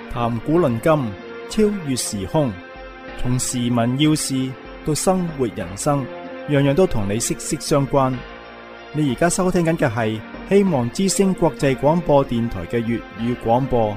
談古論今，超越時空，從時聞要事到生活人生，樣樣都同你息息相關。你而家收聽緊嘅係希望之聲國際廣播電台嘅粵語廣播。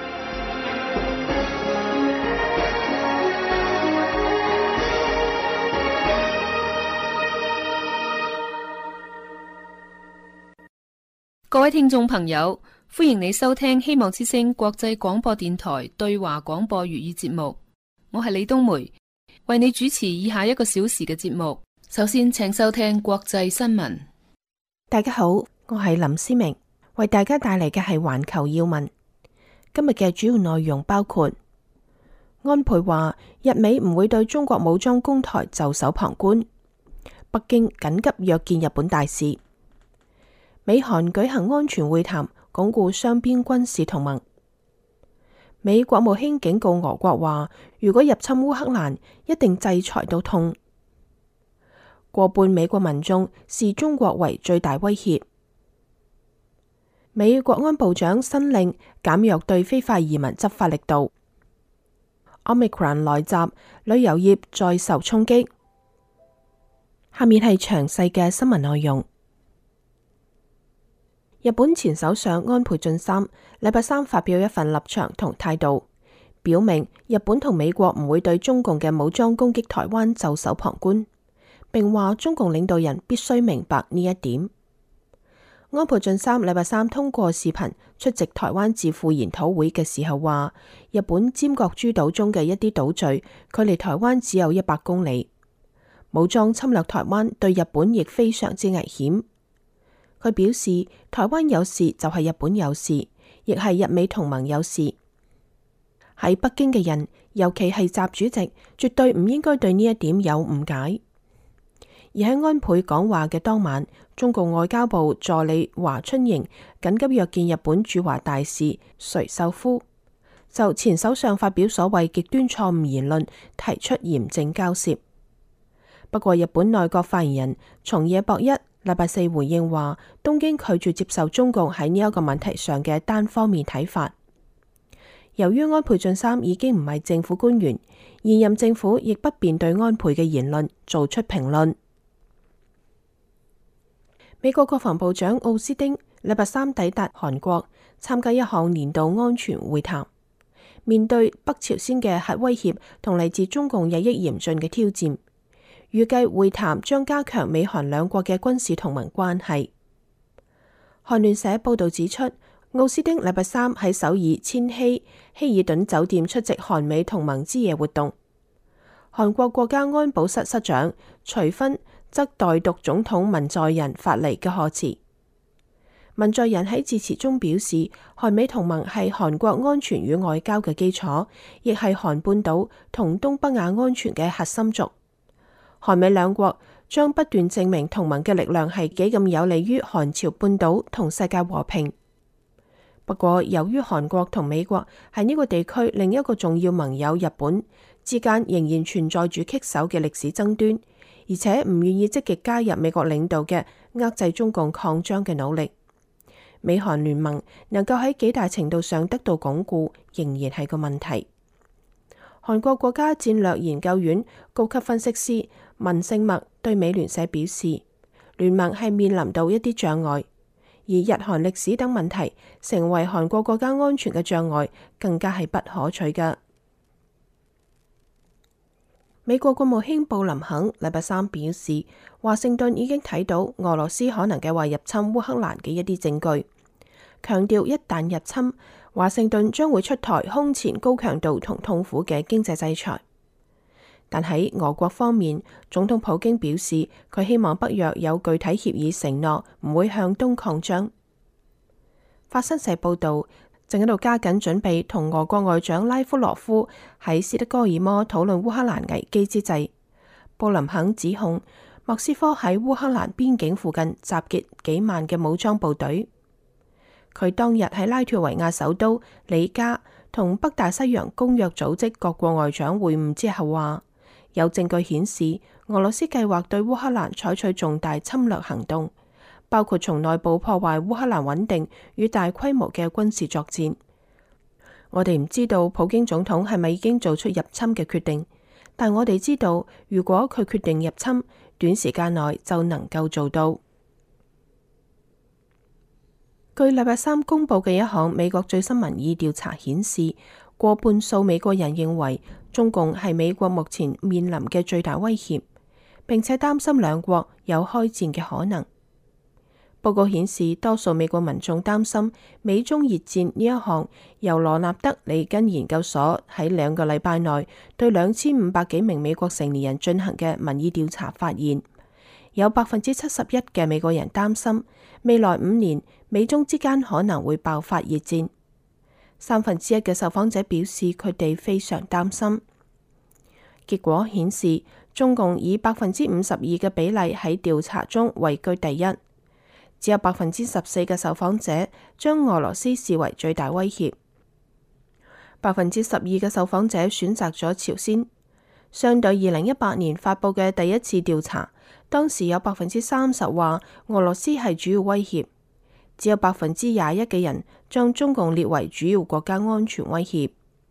各位聽眾朋友，歡迎你收聽希望之聲國際廣播電台對華廣播粵語節目。我係李冬梅，為你主持以下一個小時嘅節目。首先，請收聽國際新聞。 大家好，我係林思明，為大家帶嚟嘅係環球要聞。今日嘅主要內容包括：安倍話日美唔會對中國武裝攻台袖手旁觀；北京緊急約見日本大使；美韓舉行安全會談，鞏固雙邊軍事同盟。美國務卿警告俄國話，如果入侵烏克蘭，一定制裁到痛。過半美國民眾視中國為最大威脅。美國安部長新令減弱對非法移民執法力度。Omicron 來襲，旅遊業再受衝擊。下面係詳細嘅新聞內容。日本前首相安倍晉三禮拜三發表一份立場同態度，表明日本同美國唔會對中共嘅武裝攻擊台灣袖手旁觀，並話中共領導人必須明白呢一點。安倍晉三禮拜三通過視頻出席台灣智庫研討會嘅時候話，日本尖閣諸島中嘅一啲島嶼距離台灣只有100公里，武裝侵略台灣對日本亦非常之危險。佢表示，台灣有事就係日本有事，亦係日美同盟有事。喺北京嘅人，尤其係習主席，絕對唔應該對呢一點有誤解。而喺安倍講話嘅當晚，中共外交部助理華春瑩緊急約見日本駐華大使垂秀夫，就前首相發表所謂極端錯誤言論提出嚴正交涉。不過，日本內閣發言人松野博一禮拜四回應話，東京拒絕接受中共喺呢一個問題上嘅單方面睇法。由於安倍晉三已經唔係政府官員，現任政府亦不便對安倍嘅言論做出評論。美國國防部長奧斯汀禮拜三抵達韓國，參加一項年度安全會談。面對北朝鮮嘅核威脅同嚟自中共日益嚴峻嘅挑戰，預計會談將加強美韓兩國嘅軍事同盟關係。韓聯社報道指出，奧斯汀禮拜三喺首爾千禧希爾頓酒店出席韓美同盟之夜活動。韓國國家安保室室長徐薰則代讀總統文在寅發嚟嘅賀詞。文在寅喺致辭中表示，韓美同盟係韓國安全與外交嘅基礎，亦係韓半島同東北亞安全嘅核心軸。韓美兩國將不斷證明同盟嘅力量係幾咁有利於韓朝半島同世界和平。不過，由於韓國同美國係呢個地區另一個重要盟友日本之間仍然存在住棘手嘅歷史爭端，而且唔願意積極加入美國領導嘅遏制中共擴張嘅努力，美韓聯盟能夠喺幾大程度上得到鞏固，仍然係個問題。韓國國家戰略研究院高級分析師文勝默對美聯社表示，聯盟係面臨到一啲障礙，而日韓歷史等問題成為韓國國家安全嘅障礙，更加係不可取㗎。美國國務卿布林肯禮拜三表示，華盛頓已經睇到俄羅斯可能計劃入侵烏克蘭嘅一啲證據，強調一旦入侵，華盛頓將會出台空前高強度同痛苦嘅經濟制裁。但喺俄國方面，總統普京表示，佢希望北約有具體協議承諾唔會向東擴張。法新社報道，正喺度加緊準備同俄國外長拉夫羅夫喺斯德哥爾摩討論烏克蘭危機之際，布林肯指控莫斯科喺烏克蘭邊境附近集結幾萬嘅武裝部隊。佢當日喺拉脫維亞首都里加同北大西洋公約組織各國外長會晤之後話，有證據顯示俄羅斯計劃對烏克蘭採取重大侵略行動，包括從內部破壞烏克蘭穩定與大規模嘅軍事作戰。 我哋唔知道普京總統係咪已經做出入侵嘅決定，但我哋知道如果佢決定入侵，短時間內就能夠做到。據禮拜三公佈嘅一項美國最新民意調查顯示，過半數美國人認為中共係美國目前面臨嘅最大威脅，並且擔心兩國有開戰嘅可能。報告顯示，多數美國民眾擔心美中熱戰呢一項由羅納德里根研究所喺2個禮拜內對2500幾名美國成年人進行嘅民意調查發現，有71%嘅美國人擔心未來5年美中之間可能會爆發熱戰。1/3嘅受訪者表示佢哋非常擔心。結果顯示，中共以52%嘅比例喺調查中位居第一。只有14%嘅受訪者將俄羅斯視為最大威脅，12%嘅受訪者選擇咗朝鮮。相對2018年發佈嘅第一次調查，當時有30%話俄羅斯係主要威脅，只有21%嘅人將中共列為主要國家安全威脅。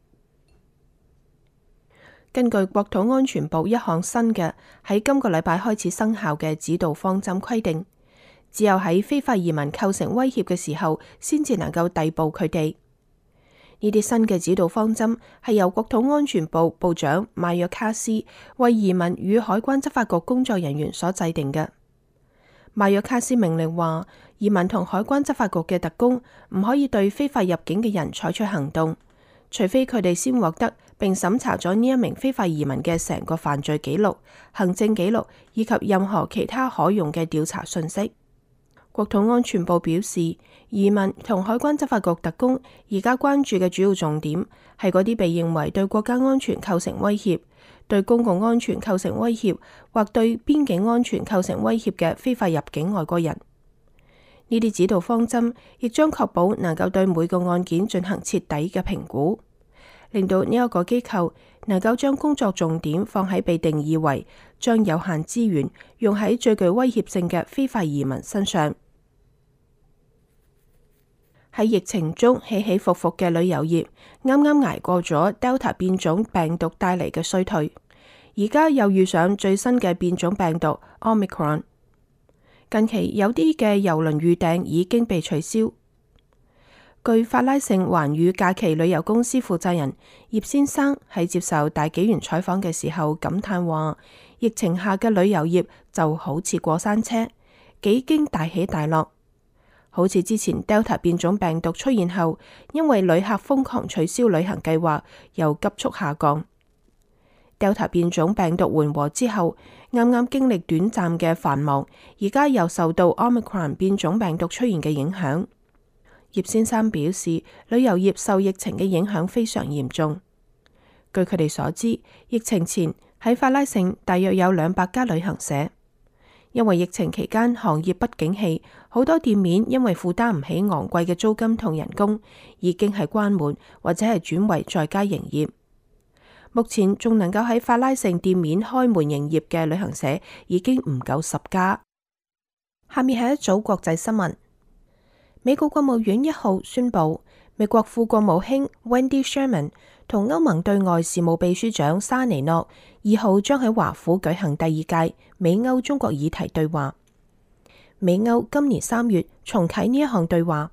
根據國土安全部一項新嘅喺今個禮拜開始生效嘅指導方針規定，只有喺非法移民構成威脅嘅時候，先至能夠逮捕佢哋。呢啲新嘅指導方針係由國土安全部部長馬約卡斯為移民與海關執法局工作人員所制定嘅。馬約卡斯命令話，移民同海關執法局嘅特工唔可以對非法入境嘅人採取行動，除非佢哋先獲得並審查咗呢一名非法移民嘅成個犯罪記錄、行政記錄以及任何其他可用嘅調查信息。國土安全部表示，移民同海關執法局特工而家關注嘅主要重點係嗰啲被認為對國家安全構成威脅、對公共安全構成威脅或對邊境安全構成威脅嘅非法入境外國人。呢啲指導方針亦將確保能夠對每個案件進行徹底嘅評估，令到呢一個機構能夠將工作重點放喺被定義為將有限資源用喺最具威脅性嘅非法移民身上。喺疫情中起起伏伏嘅旅遊業，啱啱捱過咗 Delta 變種病毒帶嚟嘅衰退，而家又遇上最新嘅變種病毒 Omicron。近期有啲嘅郵輪預訂已經被取消。據法拉盛寰宇假期旅遊公司負責人葉先生喺接受大紀元採訪嘅時候感嘆話，疫情下嘅旅遊業就好似過山車，幾經大起大落。好似之前 Delta 變種病毒出現後，因為旅客瘋狂取消旅行計劃，又急速下降。Delta 變種病毒緩和之後，啱啱經歷短暫嘅繁忙，而家又受到 Omicron 變種病毒出現嘅影響。葉先生表示，旅遊業受疫情嘅影響非常嚴重。據佢哋所知，疫情前喺法拉盛大約有200家旅行社。因為疫情期間行業不景氣，好多店面因為負擔唔起昂貴嘅租金同人工，已經係關門或者係轉為在家營業。目前仲能夠喺法拉盛店面開門營業嘅旅行社已經唔夠10家。下面係一組國際新聞。美國國務院1號宣布，美國副國務卿 Wendy Sherman 同歐盟對外事務秘書長沙尼諾2號將喺華府舉行第2屆美歐中國議題對話。美歐今年3月重啟呢一項對話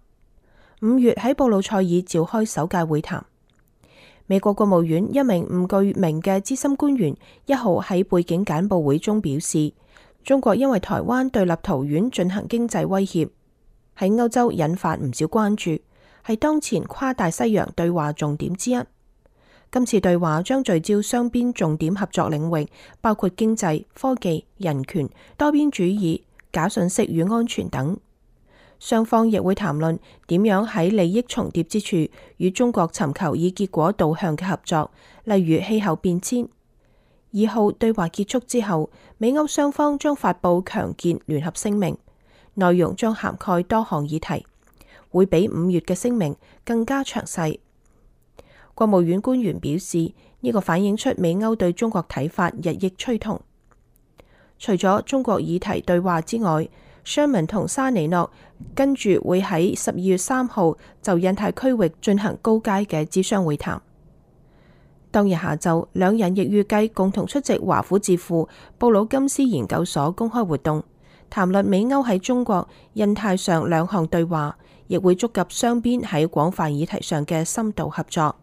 ，5月喺布魯塞爾召開首屆會談。美國國務院一名唔具名嘅資深官員1號喺背景簡報會中表示，中國因為台灣對立陶宛進行經濟威脅，喺歐洲引發唔少關注，係當前跨大西洋對話重點之一。今次對話將聚焦雙邊重點合作領域，包括經濟、科技、人權、多邊主義、假信息與安全等。雙方亦會談論點樣喺利益重疊之處與中國尋求以結果導向嘅合作，例如氣候變遷。2號對話結束之後，美歐雙方將發布強健聯合聲明，內容將涵蓋多項議題，會比5月嘅聲明更加詳細。國務院官員表示，呢個反映出美歐對中國睇法日益趨同。除咗中國議題對話之外， Sherman 同沙尼諾跟住會喺12月3號就印太區域進行高階嘅諮商會談。當日下晝，兩人亦預計共同出席華府智庫布魯金斯研究所公開活動，談論美歐喺中國、印太上兩項對話，亦會觸及雙邊喺廣泛議題上嘅深度合作。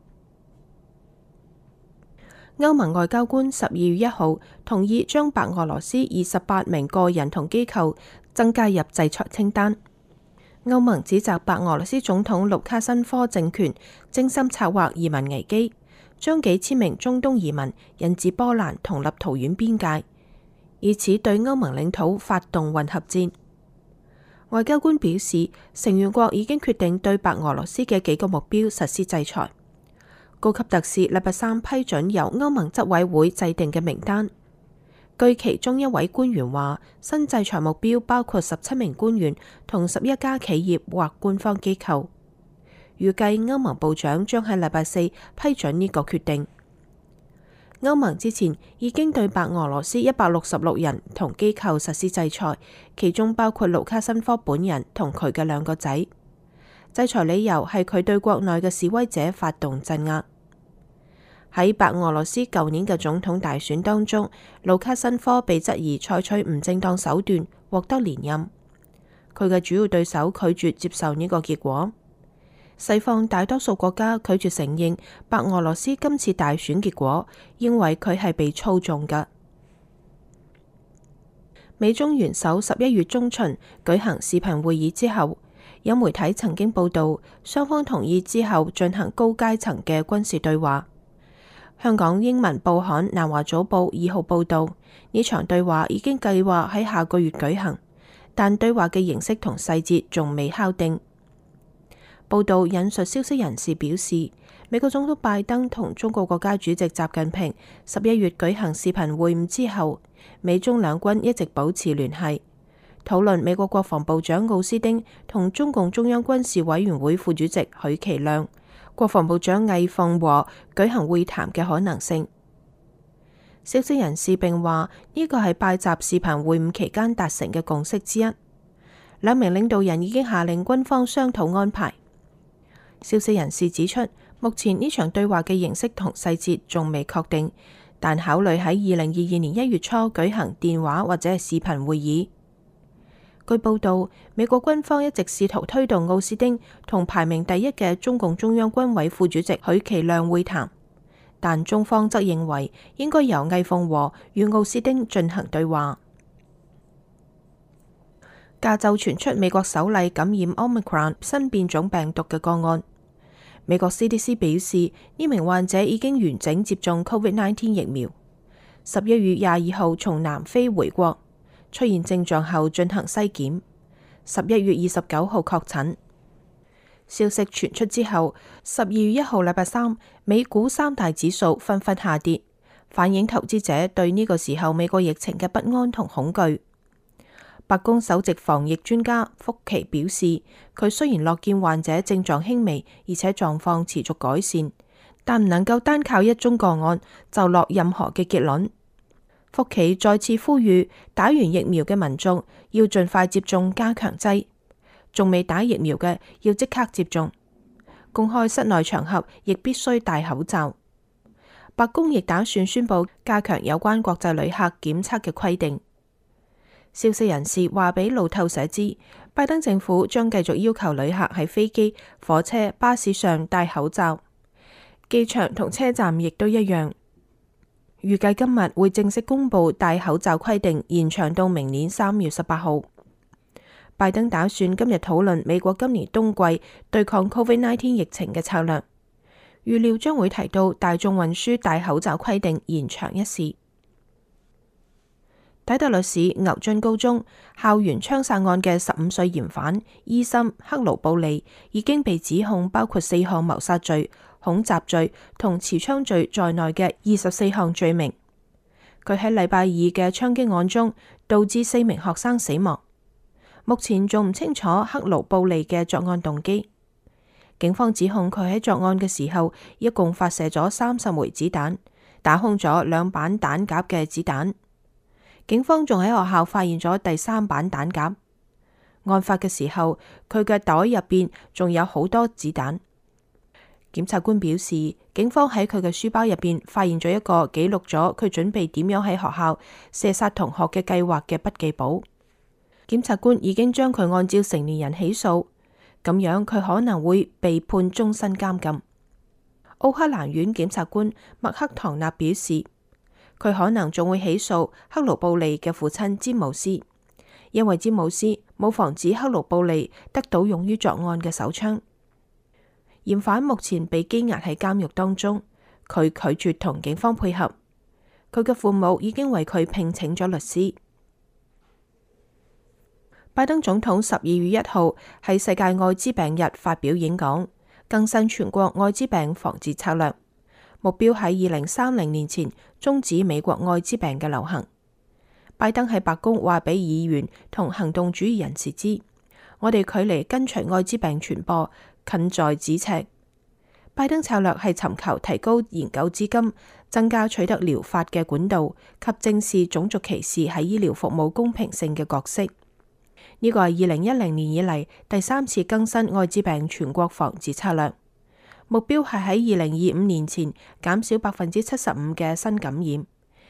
歐盟外交官12月1號同意將白俄羅斯28名個人同機構增加入制裁清單。歐盟指責白俄羅斯總統盧卡申科政權精心策劃移民危機，將幾千名中東移民引至波蘭同立陶宛邊界，以此對歐盟領土發動混合戰。外交官表示，成員國已經決定對白俄羅斯嘅幾個目標實施制裁。高級特使禮拜三批准由歐盟執委會制定嘅名單。據其中一位官員話，新制裁目標包括17名官員同11家企業或官方機構。預計歐盟部長將喺禮拜四批准呢個決定。歐盟之前已經對白俄羅斯166人同機構實施制裁，其中包括盧卡申科本人同佢嘅2個仔。制裁理由係佢對國內嘅示威者發動鎮壓。喺白俄羅斯舊年嘅總統大選當中，盧卡申科被質疑採取唔正當手段獲得連任。佢嘅主要對手拒絕接受呢個結果。西方大多數國家拒絕承認白俄羅斯今次大選結果，認為佢係被操縱嘅。美中元首11月中旬舉行視頻會議之後，有媒體曾經報道雙方同意之後進行高階層嘅軍事對話。香港英文報刊南華早報2號報道，呢場對話已經計劃喺下個月舉行，但對話嘅形式同細節仲未敲定。報道引述消息人士表示，美國總統拜登同中國國家主席習近平11月舉行視頻會晤之後，美中兩軍一直保持聯繫，討論美國國防部長奧斯汀同中共中央軍事委員會副主席許其亮、國防部長魏鳳和舉行會談嘅可能性。消息人士並話呢個係拜習視頻會晤期間達成嘅共識之一，兩名領導人已經下令軍方商討安排。消息人士指出，目前呢場對話嘅形式同細節仲未確定，但考慮喺2022年1月初舉行電話或者係視頻會議。據報道，美國軍方一直試圖推動奧斯汀同排名第1嘅中共中央軍委副主席許其亮會談，但中方則認為應該由魏鳳和與奧斯汀進行對話。加州傳出美國首例感染 Omicron 新變種病毒嘅個案。美國 CDC 表示，呢名患者已經完整接種 COVID-19 疫苗，11月22號從南非回國，出現症狀後進行篩檢，11月29號確診。消息傳出之後，12月1號禮拜三，美股3大指數紛紛下跌，反映投資者對呢個時候美國疫情嘅不安同恐懼。白宮首席防疫專家福奇表示，佢雖然樂見患者症狀輕微，而且狀況持續改善，但唔能夠單靠一宗個案就落任何嘅結論。福奇再次呼籲打完疫苗嘅民眾要盡快接種加強劑，仲未打疫苗嘅要即刻接種。公開室內場合亦必須戴口罩。白宮亦打算宣布加強有關國際旅客檢測嘅規定。消息人士話俾路透社知，拜登政府將繼續要求旅客喺飛機、火車、巴士上戴口罩，機場同車站亦都一樣。預計今日會正式公布戴口罩規定延長到明年3月18號。拜登打算今日討論美國今年冬季對抗 COVID-19 疫情嘅策略，預料將會提到大眾運輸戴口罩規定延長一事。底特律市牛津高中校園槍殺案嘅15歲嫌犯伊森克勞布利已經被指控包括4項謀殺罪、恐襲罪同持槍罪在內嘅24項罪名。佢喺禮拜二嘅槍擊案中導致4名學生死亡。目前仲唔清楚克勞布利嘅作案動機。警方指控佢喺作案嘅時候一共發射咗30枚子彈，打空咗2板彈夾嘅子彈。警方仲喺學校發現咗第3板彈夾。 案發嘅時候，佢嘅袋入邊仲有好多子彈。檢察官表示，警方喺佢嘅書包入邊發現咗一個記錄咗佢準備點樣喺學校射殺同學嘅計劃嘅筆記簿。檢察官已經將佢按照成年人起訴，咁樣佢可能會被判終身監禁。奧克蘭縣檢察官麥克唐納表示，佢可能仲會起訴克魯布利嘅父親詹姆斯，因為詹姆斯冇防止克魯布利得到用於作案嘅手槍。嫌犯目前被羈押喺監獄當中，佢拒絕同警方配合。佢嘅父母已經為佢聘請咗律師。拜登總統12月1號喺世界艾滋病日發表演講，更新全國艾滋病防治策略，目標喺2030年前終止美國艾滋病嘅流行。拜登喺白宮話俾議員同行動主義人士知，我哋距離根除艾滋病傳播近在咫尺。拜登策略係尋求提高研究資金，增加取得療法嘅管道及正視種族歧視喺醫療服務公平性嘅角色。呢個係2010年以嚟第3次更新艾滋病全國防治策略，目標係喺2025年前減少75%嘅新感染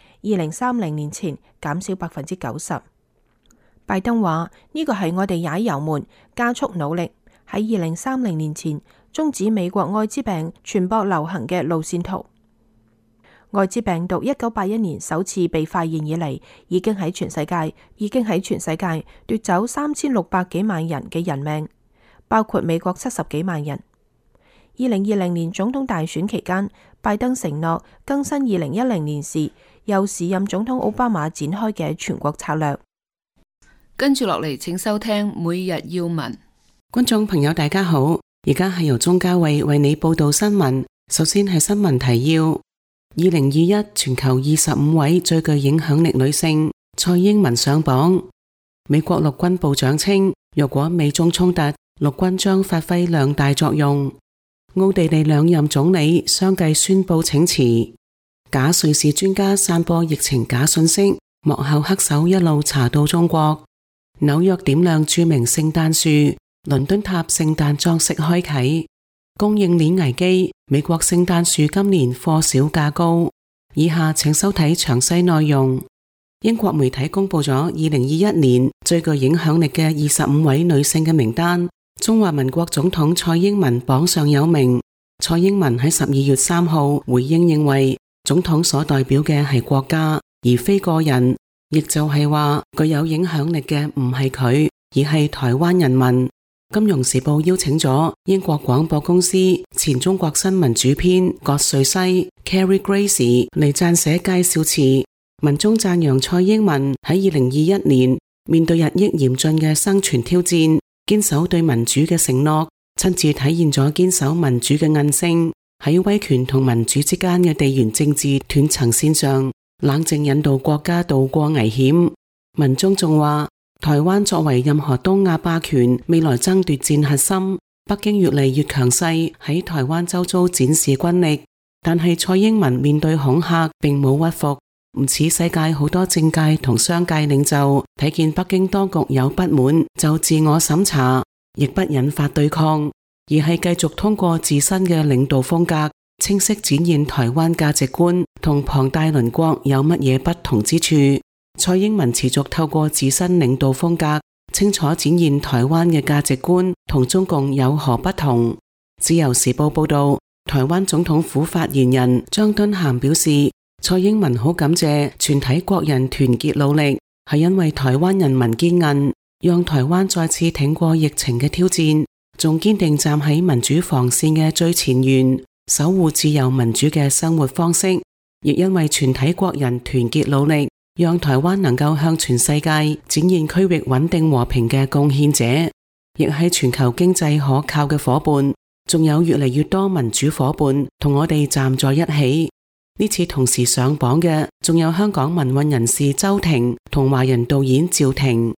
，2030年前減少90%。拜登話呢個係我哋踩油門加速努力喺2030年前終止美國艾滋病傳播流行嘅路線圖。艾滋病毒1981年首次被發現以嚟，已經喺全世界奪走3600幾萬人嘅人命，包括美國70幾萬人。2020年總統大選期間，拜登承諾更新2010年時由時任總統奧巴馬展開嘅全國策略。 跟住落嚟，請收聽每日要聞。 觀眾朋友大家好，而家係由鍾嘉慧為你報道新聞。首先係新聞提要：2021全球25位最具影響力女性，蔡英文上榜。美國陸軍部長稱，若果美中衝突，陸軍將發揮兩大作用。奧地利兩任總理相繼宣布請辭。假瑞士專家散播疫情假信息，幕後黑手一路查到中國。紐約點亮著名聖誕樹，倫敦塔聖誕裝飾開啟。供應鏈危機，美國聖誕樹今年貨少價高。以下請收睇詳細內容。英國媒體公布咗2021年最具影響力嘅25位女性嘅名單，中華民國總統蔡英文榜上有名。蔡英文喺12月3號回應認為，總統所代表嘅係國家，而非個人，亦就係話具有影響力嘅唔係佢，而係台灣人民。金融時報邀請咗英國廣播公司前中國新聞主編葛瑞西 Carrie Gracie 嚟撰寫介紹詞，文中讚揚蔡英文喺2021年面對日益嚴峻嘅生存挑戰，堅守對民主嘅承諾，親自體現咗堅守民主嘅韌性，喺威權同民主之間嘅地緣政治斷層線上，冷靜引導國家渡過危險。文中仲話，台灣作為任何東亞霸權未來爭奪戰核心，北京越嚟越強勢，喺台灣周遭展示軍力。但係蔡英文面對恐嚇並冇屈服，唔似世界好多政界同商界領袖睇見北京當局有不滿就自我審查，亦不引發對抗，而係繼續通過自身嘅領導風格，清晰展現台灣價值觀同龐大鄰國有乜嘢不同之處。蔡英文持續透過自身領導風格，清楚展現台灣嘅價值觀同中共有何不同。自由時報報道，台灣總統府發言人張敦涵表示，蔡英文好感謝全體國人團結努力，係因為台灣人民堅韌，讓台灣再次挺過疫情嘅挑戰，仲堅定站喺民主防線嘅最前沿，守護自由民主嘅生活方式。亦因為全體國人團結努力，讓台灣能夠向全世界展現區域穩定和平嘅貢獻者，亦係全球經濟可靠嘅夥伴。仲有越嚟越多民主夥伴同我哋站在一起。呢次同時上榜嘅，仲有香港民運人士周庭同華人導演趙婷。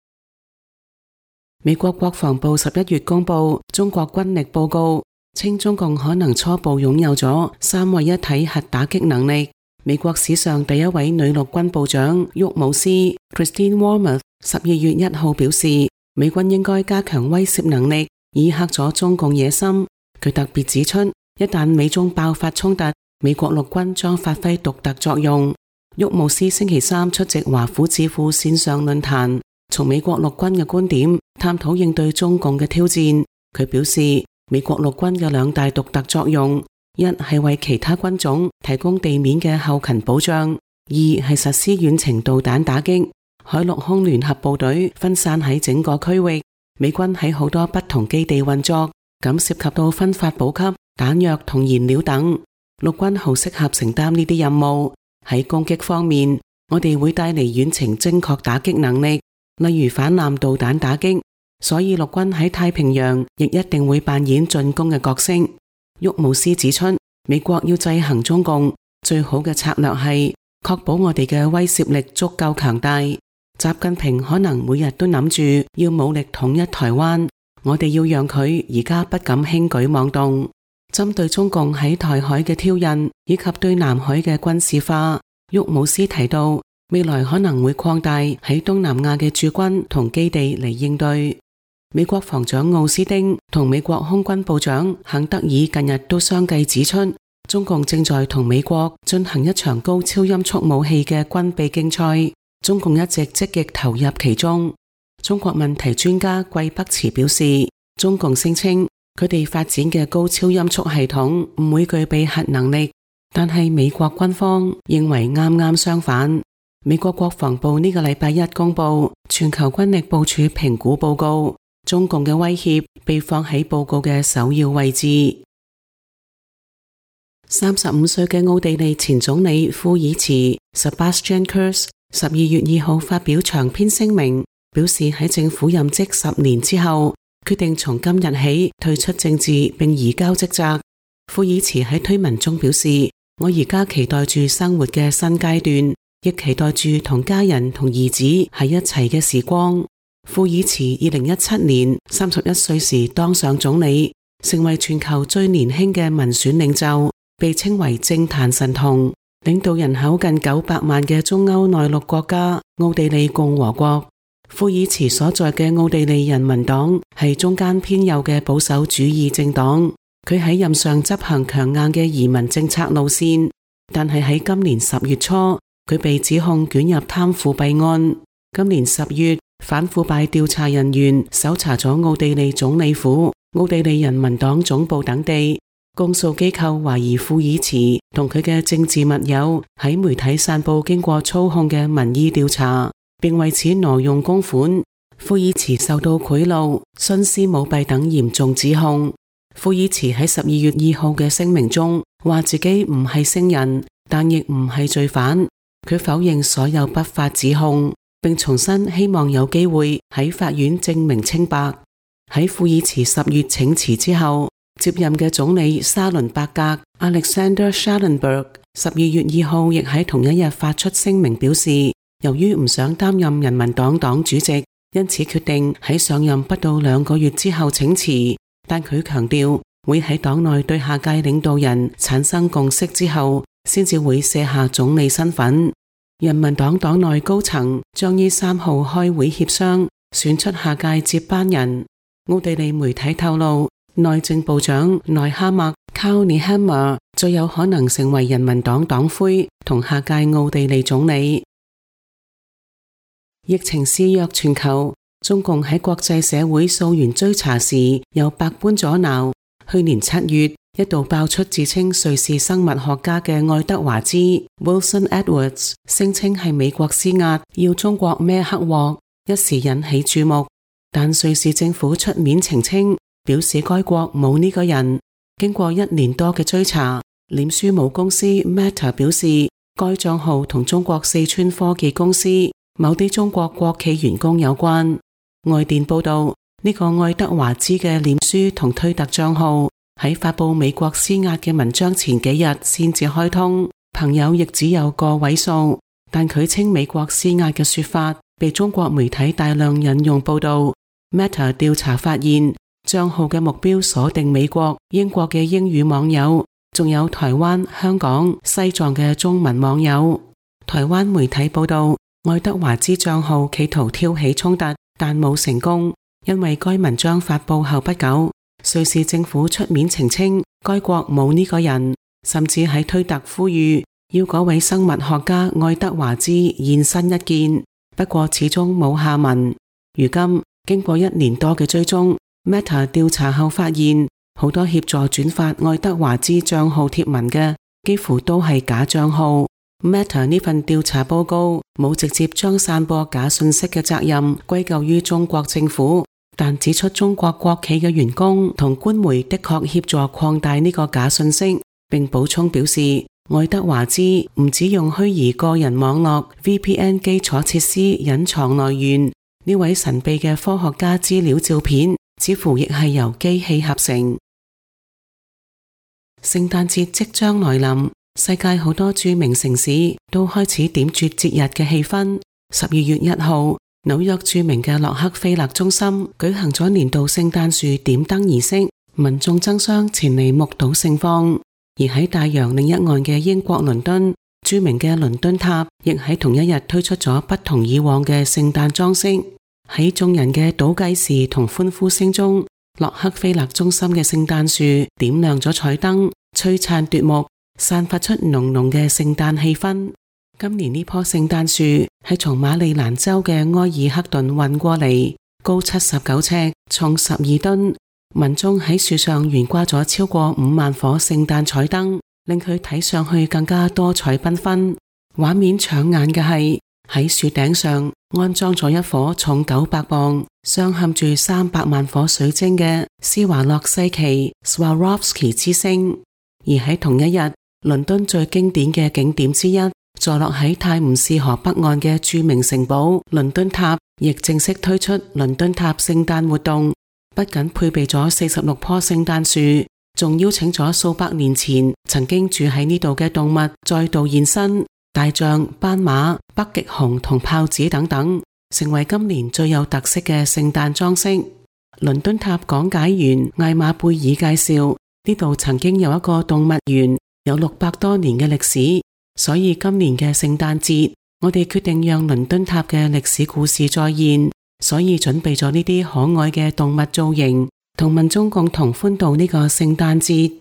美國國防部11月公布中國軍力報告，稱中共可能初步擁有咗三位一體核打擊能力。美國史上第一位女陸軍部長沃姆斯 Christine Wormuth 12月1號表示， 美軍應該加強威懾能力，以嚇阻中共野心。佢特別指出，一旦美中爆發衝突，美國陸軍將發揮獨特作用。沃姆斯星期三出席華府智庫線上論壇，從美國陸軍嘅觀點探討應對中共嘅挑戰。佢表示，美國陸軍有兩大獨特作用，一係為其他軍種提供地面嘅後勤保障，二係實施遠程導彈打擊。海陸空聯合部隊分散喺整個區域，美軍喺好多不同基地運作，咁涉及到分發補給、彈藥同燃料等。陸軍好適合承擔呢啲任務。喺攻擊方面，我哋會帶嚟遠程精確打擊能力，例如反艦導彈打擊，所以陸軍喺太平洋亦一定會扮演進攻嘅角色。沃姆斯指出，美國要制衡中共，最好嘅策略係確保我哋嘅威懾力足夠強大。習近平可能每日都諗住要武力統一台灣，我哋要讓佢而家不敢輕舉妄動。針對中共喺台海嘅挑釁以及對南海嘅軍事化，沃姆斯提到未來可能會擴大喺東南亞嘅駐軍同基地嚟應對。美國防長奧斯汀同美國空軍部長肯德爾近日都相繼指出，中共正在同美國進行一場高超音速武器嘅軍備競賽，中共一直積極投入其中。中國問題專家季北池表示，中共聲稱佢哋發展嘅高超音速系統唔會具備核能力，但係美國軍方認為啱啱相反。美國國防部呢個禮拜一公布全球軍力部署評估報告，中共嘅威脅被放喺報告嘅首要位置。35歲嘅奧地利前總理庫爾茨 Sebastian Kurz 12月2號發表長篇聲明，表示喺政府任職10年之後，決定從今日起退出政治並移交職責。庫爾茨喺推文中表示，我而家期待住生活嘅新階段，亦期待住同家人同兒子喺一齊嘅時光。庫爾茨2017年31歲時當上總理，成為全球最年輕嘅民選領袖，被稱為政壇神童，領導人口近900萬嘅中歐內陸國家奧地利共和國。庫爾茨所在嘅奧地利人民黨係中間偏右嘅保守主義政黨，佢喺任上執行強硬嘅移民政策路線，但係喺今年10月初，佢被指控捲入貪腐弊案。今年10月，反腐敗調查人員搜查咗奧地利總理府、奧地利人民黨總部等地。公訴機構懷疑庫爾茨同佢嘅政治密友喺媒體散布經過操控嘅民意調查，並為此挪用公款。庫爾茨受到賄賂、徇私舞弊等嚴重指控。庫爾茨喺12月2號嘅聲明中話自己唔係聖人，但亦唔係罪犯。佢否認所有不法指控，並重申希望有機會喺法院證明清白。喺庫爾茨10月請辭之後，接任嘅總理沙倫伯格 Alexander Schallenberg 12月2號亦喺同一日發出聲明表示，由於唔想擔任人民黨黨主席，因此決定喺上任不到2個月之後請辭。但佢強調會喺黨內對下屆領導人產生共識之後，先至會卸下總理身份。人民黨黨內高層將於3號開會協商，選出下屆接班人。奧地利媒體透露，內政部長內哈默 Karl Nehammer 最有可能成為人民黨黨魁同下屆奧地利總理。疫情肆虐全球，中共喺國際社會溯源追查時有百般阻撓。去年7月一度爆出自稱瑞士生物學家嘅愛德華茲 Wilson Edwards 聲稱係美國施壓要中國孭黑鑊，一時引起注目。但瑞士政府出面澄清，表示該國冇呢個人。經過1年多嘅追查，臉書母公司 Meta 表示，該賬號同中國四川科技公司某啲中國國企員工有關。外電報道，呢個愛德華茲嘅臉書同推特賬號喺發佈美國施壓嘅文章前幾日先至開通，朋友亦只有個位數。但佢稱美國施壓嘅說法被中國媒體大量引用報道。Meta 調查發現，賬號嘅目標鎖定美國、英國嘅英語網友，仲有台灣、香港、西藏嘅中文網友。台灣媒體報道，愛德華茲賬號企圖挑起衝突，但冇成功。 因為該文章發佈後不久，瑞士政府出面澄清該國冇呢個人，甚至喺推特呼籲要嗰位生物學家愛德華茲現身一見，不過始終冇下文。如今經過1年多嘅追蹤， Meta 調查後發現，好多協助轉發愛德華茲賬號貼文嘅幾乎都係假賬號。Meta 呢份調查報告冇直接將散播假信息嘅責任歸咎於中國政府，但指出中國國企嘅員工同官媒的確協助擴大呢個假信息，並補充表示，愛德華茲唔只用虛擬個人網絡 VPN 基礎設施隱藏來源，呢位神秘嘅科學家資料照片似乎亦係由機器合成。聖誕節即將來臨，世界好多著名城市都開始點綴節日嘅氣氛。12月1號，紐約著名嘅洛克菲勒中心舉行咗年度聖誕樹點燈儀式，民眾爭相前嚟目睹盛況。而喺大洋另一岸嘅英國倫敦，著名嘅倫敦塔亦喺同一日推出咗不同以往嘅聖誕裝飾。喺眾人嘅倒計時同歡呼聲中，洛克菲勒中心嘅聖誕樹點亮咗彩燈，璀璨奪目，散發出濃濃嘅聖誕氣氛。今年呢棵聖誕樹係從馬里蘭州嘅埃爾克頓運過嚟，高79尺，重12噸。民眾喺樹上懸掛咗超過5萬顆聖誕彩燈，令佢睇上去更加多彩繽紛。畫面搶眼嘅係喺樹頂上安裝咗一顆重900磅、鑲嵌住300萬顆水晶嘅施華洛世奇 Swarovski 之星。而喺同一日，倫敦最經典嘅景點之一，坐落喺泰晤士河北岸嘅著名城堡倫敦塔，亦正式推出倫敦塔聖誕活動。不僅配備咗46棵聖誕樹，仲邀請咗數百年前曾經住喺呢度嘅動物再度現身，大象、斑馬、北極熊同豹子等等，成為今年最有特色嘅聖誕裝飾。倫敦塔講解員艾瑪貝爾介紹，呢度曾經有一個動物園，有600多年嘅歷史，所以今年嘅聖誕節，我哋決定讓倫敦塔嘅歷史故事再現。所以準備咗呢啲可愛嘅動物造型，同民眾共同歡度呢個聖誕節。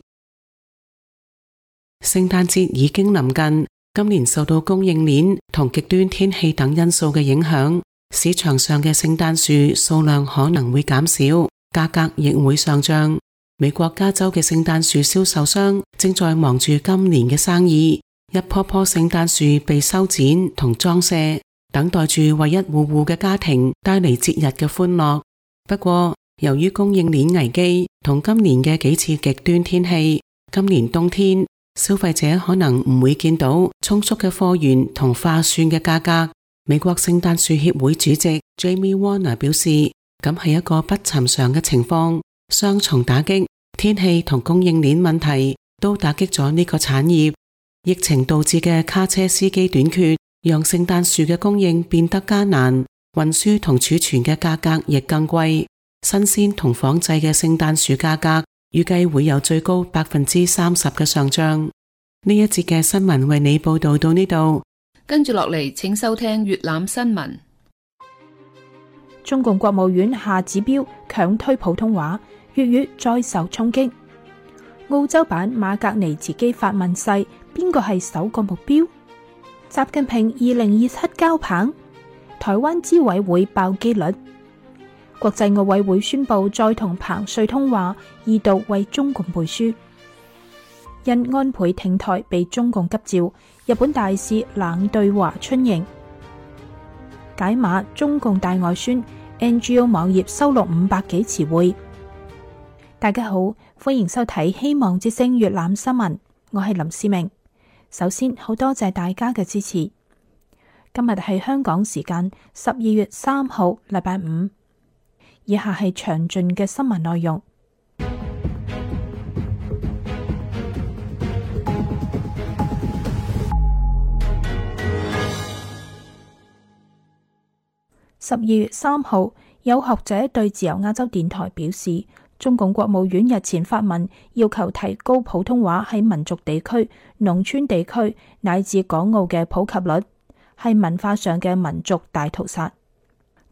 聖誕節已經臨近，今年受到供應鏈同極端天氣等因素嘅影響，市場上嘅聖誕樹數量可能會減少，價格亦會上漲。美國加州嘅聖誕樹銷售商正在忙住今年嘅生意，一棵棵聖誕樹被修剪同裝飾，等待住為一戶戶嘅家庭帶嚟節日嘅歡樂。不過，由於供應鏈危機同今年嘅幾次極端天氣，今年冬天消費者可能唔會見到充足嘅貨源同劃算嘅價格。美國聖誕樹協會主席 Jamie Warner 表示，咁係一個不尋常嘅情況，雙重打擊，天氣同供應鏈問題都打擊咗呢個產業。疫情導致嘅卡車司機短缺，讓聖誕樹嘅供應變得艱難，運輸同儲存嘅價格亦更貴。新鮮同仿製嘅聖誕樹價格預計會有最高 30% 嘅上漲。呢一節嘅新聞為你報道到呢度， 跟住落嚟請收聽粵覽新聞。 中共國務院下指標強推普通話，粵語再受衝擊。澳洲版馬格尼茨基發問世，邊個係首個目標？習近平2027交棒，台灣資委會爆機率。國際奧委會宣布再同彭帥通話，二度為中共背書。因安倍挺台被中共急召，日本大使冷對華春瑩。解碼中共大外宣 NGO 網頁收錄500幾詞彙。大家好，歡迎收睇希望之聲粵覽新聞，我係林思明。首先，好多謝大家嘅支持。今日係香港時間12月3號，禮拜五。以下係詳盡嘅新聞內容。12月3號，有學者對自由亞洲電台表示，中共國務院日前發文要求提高普通話喺民族地區、農村地區乃至港澳嘅普及率，係文化上嘅民族大屠殺。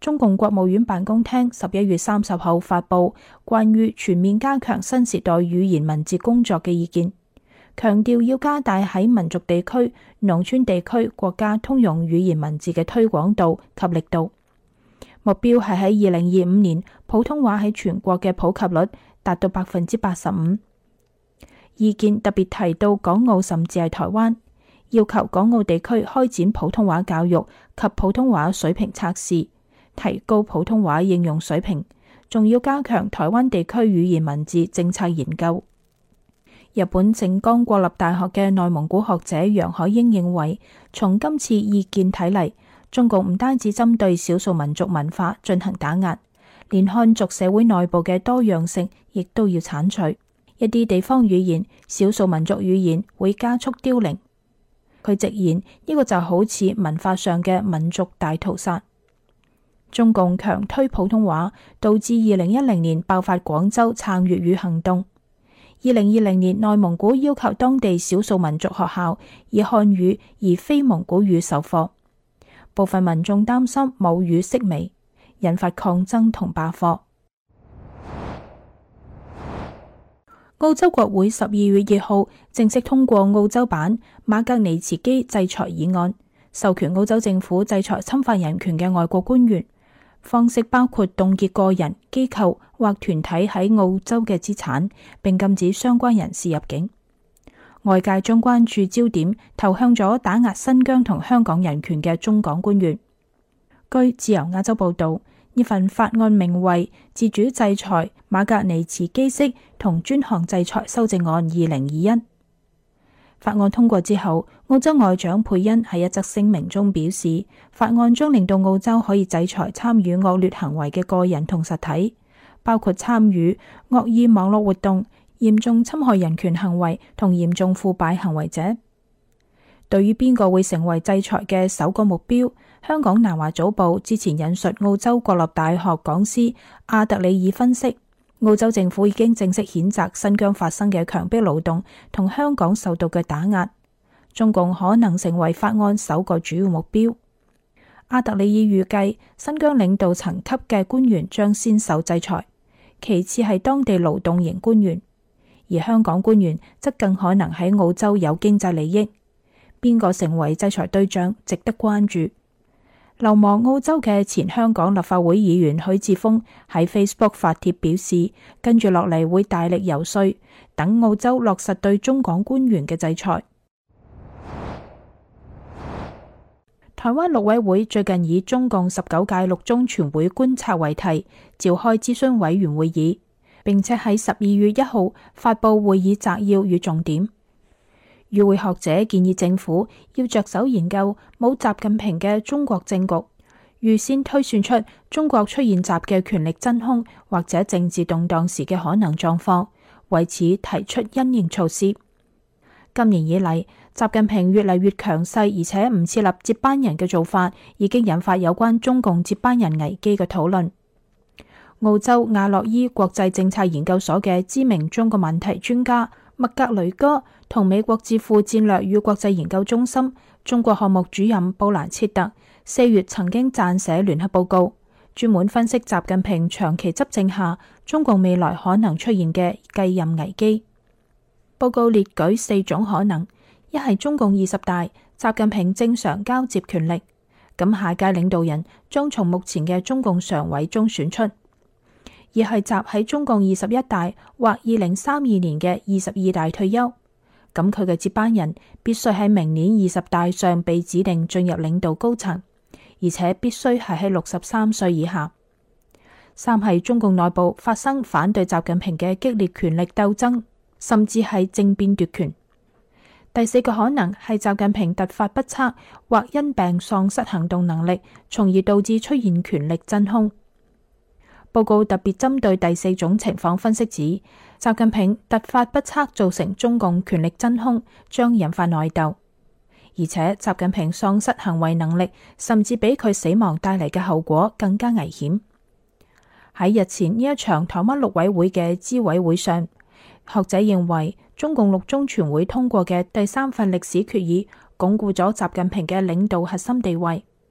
中共國務院辦公廳11月30號發布關於全面加強新時代語言文字工作嘅意見，強調要加大喺民族地區、農村地區國家通用語言文字嘅推廣度及力度，目標係喺2025年普通話喺全國嘅普及率達到85%。意見特別提到港澳甚至係台灣，要求港澳地區開展普通話教育及普通話水平測試，提高普通話應用水平，仲要加強台灣地區語言文字政策研究。日本靜岡國立大學嘅內蒙古學者楊海英認為，從今次意見睇嚟，中共唔單止針對少數民族文化進行打壓，連漢族社會內部嘅多樣性亦都要剷除。一啲地方語言、少數民族語言會加速凋零。佢直言，呢個就好似文化上嘅民族大屠殺。中共強推普通話，導致2010年爆發廣州撐粵語行動。2020年，內蒙古要求當地少數民族學校以漢語而非蒙古語授課，部分民眾擔心母語式微，引發抗爭同罷課。澳洲國會12月2號正式通過澳洲版馬格尼茨基制裁議案，授權澳洲政府制裁侵犯人權嘅外國官員，方式包括凍結個人、機構或團體喺澳洲嘅資產，並禁止相關人士入境。外界將關注焦點投向咗打壓新疆同香港人權嘅中港官員。據自由亞洲報道，呢份法案名為《自主制裁馬格尼茨基式同專項制裁修正案2021》。法案通過之後，澳洲外長佩恩喺一則聲明中表示，法案將令到澳洲可以制裁參與惡劣行為嘅個人同實體，包括參與惡意網絡活動、嚴重侵害人權行為同嚴重腐敗行為者。對於邊個會成為制裁嘅首個目標，香港南華早報之前引述澳洲國立大學講師阿特里爾分析，澳洲政府已經正式譴責新疆發生嘅強迫勞動同香港受到嘅打壓，中共可能成為法案首個主要目標。阿特里爾預計，新疆領導層級嘅官員將先受制裁，其次係當地勞動型官員，而香港官員則更可能喺澳洲有經濟利益。邊個成為制裁對象，值得關注。流亡澳洲嘅前香港立法會議員許智峰喺 Facebook 發帖表示，跟住落嚟會大力游說，等澳洲落實對中港官員嘅制裁。台灣陸委會最近以中共19屆六中全會觀察為題，召開諮詢委員會議，並且喺12月1號發布會議摘要與重點。與會學者建議政府要着手研究冇習近平嘅中國政局，預先推算出中國出現習嘅權力真空或者政治動盪時嘅可能狀況，為此提出因應措施。今年以嚟，習近平越嚟越強勢，而且唔設立接班人嘅做法，已經引發有關中共接班人危機嘅討論。澳洲亞洛伊國際政策研究所嘅知名中國問題專家麥格雷戈同美國智庫戰略與國際研究中心中國項目主任布蘭切特4月曾經撰寫聯合報告，專門分析習近平長期執政下中共未來可能出現嘅繼任危機。報告列舉4種可能：一係中共20大，習近平正常交接權力，咁下屆領導人將從目前嘅中共常委中選出；二係習喺中共21大或2032年嘅22大退休，咁佢嘅接班人必須喺明年20大上被指定進入領導高層，而且必須係喺63歲以下。三係中共內部發生反對習近平嘅激烈權力鬥爭，甚至係政變奪權。第四個可能係習近平突發不測或因病喪失行動能力，從而導致出現權力真空。報告特別針對第四種情況分析指，習近平突發不測造成中共權力真空，將引發內鬥，而且習近平喪失行為能力，甚至比佢死亡帶嚟嘅後果更加危險。喺日前呢一場台灣陸委會嘅諮委會上，學者認為中共六中全會通過嘅第3份歷史決議，鞏固咗習近平嘅領導核心地位。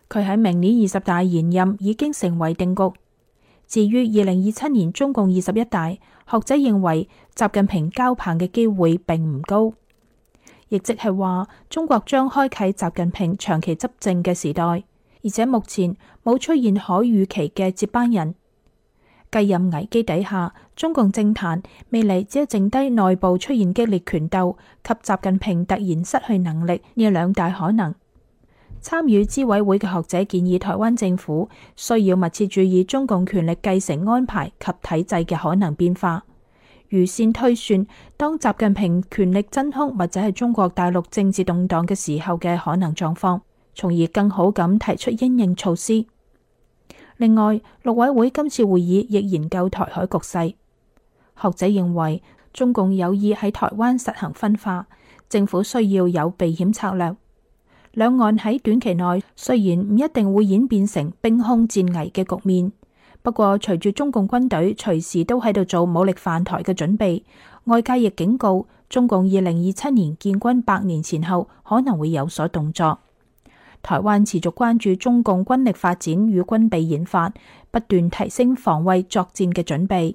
佢喺明年20大連任已經成為定局。至於2027年中共21大，學者認為習近平交棒嘅機會並唔高，亦即係話中國將開啟習近平長期執政嘅時代，而且目前冇出現可預期嘅接班人。繼任危機底下，中共政壇未來只係剩低內部出現激烈權鬥及習近平突然失去能力呢兩大可能。參與資委會嘅學者建議台灣政府需要密切注意中共權力繼承安排及體制嘅可能變化，預先推算當習近平權力真空或者係中國大陸政治動盪嘅時候嘅可能狀況，從而更好咁提出因應措施。另外，陸委會今次會議亦研究台海局勢。學者認為，中共有意喺台灣實行分化，政府需要有避險策略。兩岸喺短期內雖然唔一定會演變成兵凶戰危嘅局面，不過隨住中共軍隊隨時都喺度做武力犯台嘅準備，外界亦警告中共2027年建軍100年前後可能會有所動作。台灣持續關注中共軍力發展與軍備研發，不斷提升防衛作戰嘅準備。